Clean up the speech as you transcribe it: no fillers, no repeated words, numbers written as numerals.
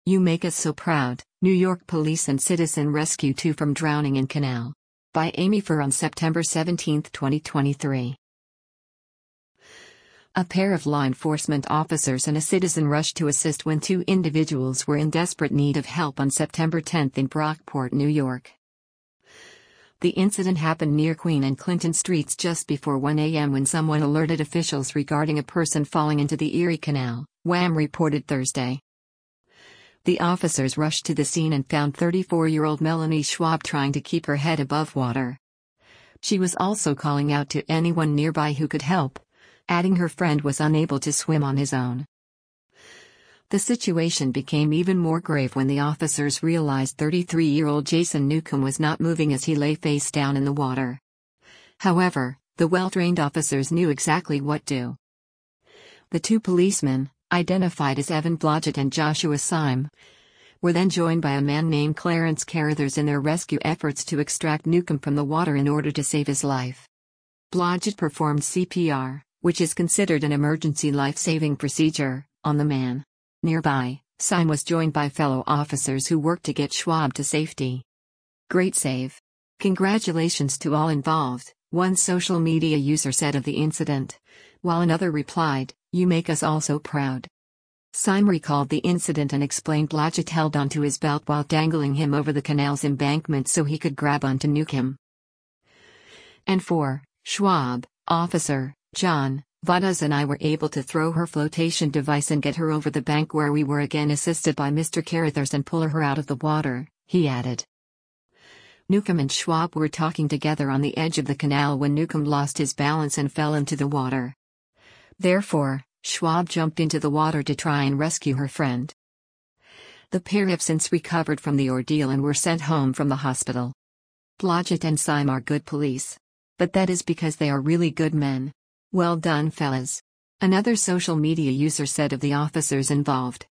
You Make Us So Proud, New York Police and Citizen Rescue Two from Drowning in Canal. By Amy Furr on September 17, 2023. A pair of law enforcement officers and a citizen rushed to assist when two individuals were in desperate need of help on September 10 in Brockport, New York. The incident happened near Queen and Clinton Streets just before 1 a.m. when someone alerted officials regarding a person falling into the Erie Canal, Wham reported Thursday. The officers rushed to the scene and found 34-year-old Melanie Schwab trying to keep her head above water. She was also calling out to anyone nearby who could help, adding her friend was unable to swim on his own. The situation became even more grave when the officers realized 33-year-old Jason Newcomb was not moving as he lay face down in the water. However, the well-trained officers knew exactly what to do. The two policemen, identified as Evan Blodgett and Joshua Syme, were then joined by a man named Clarence Carruthers in their rescue efforts to extract Newcomb from the water in order to save his life. Blodgett performed CPR, which is considered an emergency life-saving procedure, on the man. Nearby, Syme was joined by fellow officers who worked to get Schwab to safety. "Great save. Congratulations to all involved," one social media user said of the incident, while another replied, "You make us all so proud." Syme recalled the incident and explained Blodgett held onto his belt while dangling him over the canal's embankment so he could grab onto Newcomb. And for Schwab, Officer John Vadas and I were able to throw her flotation device and get her over the bank where we were again assisted by Mr. Carruthers and pull her out of the water, he added. Newcomb and Schwab were talking together on the edge of the canal when Newcomb lost his balance and fell into the water. Therefore, Schwab jumped into the water to try and rescue her friend. The pair have since recovered from the ordeal and were sent home from the hospital. Blodgett and Syme are good police. But that is because they are really good men. Well done, fellas. Another social media user said of the officers involved.